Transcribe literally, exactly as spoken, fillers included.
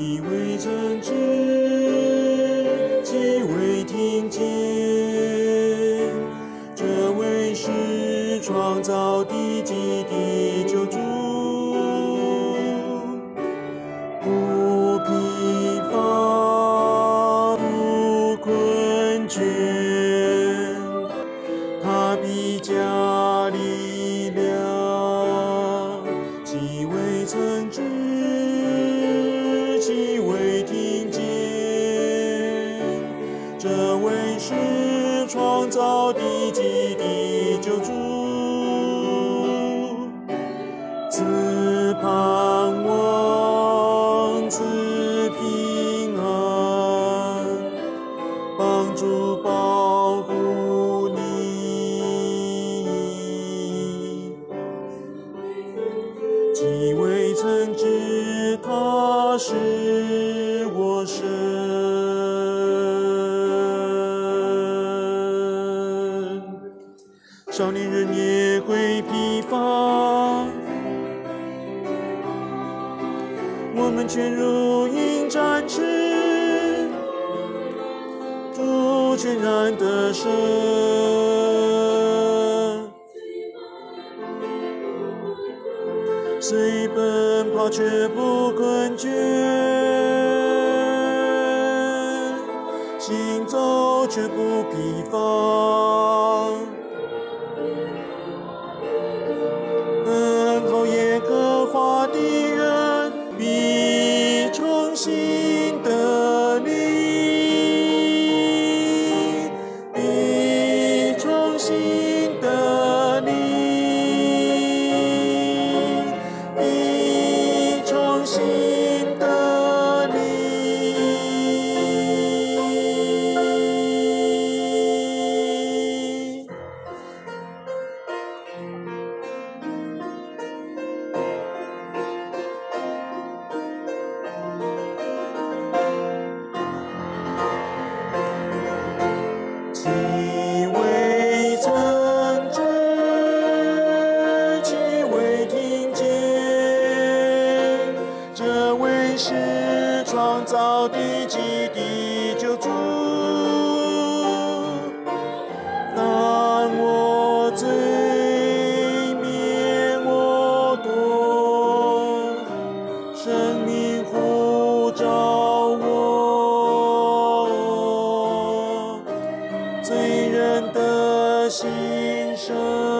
既未曾知，既未听见，这位是创造地极的救主，不疲乏，不困倦，他必加力量，既未曾知，既未听见，这位是创造地极的救主，赐盼望，赐平安，帮助保护你，既未曾知他是我神。少年人也会疲乏，我们全如鹰展翅，主全然的神，虽奔跑却不困倦，行走却不疲乏，等候耶和华的人必重新得力，必重新得力，必重新得力。既未曾知，既未听见，这位是创造地极的救主。当我罪免我过，生命呼召我，罪人的心声。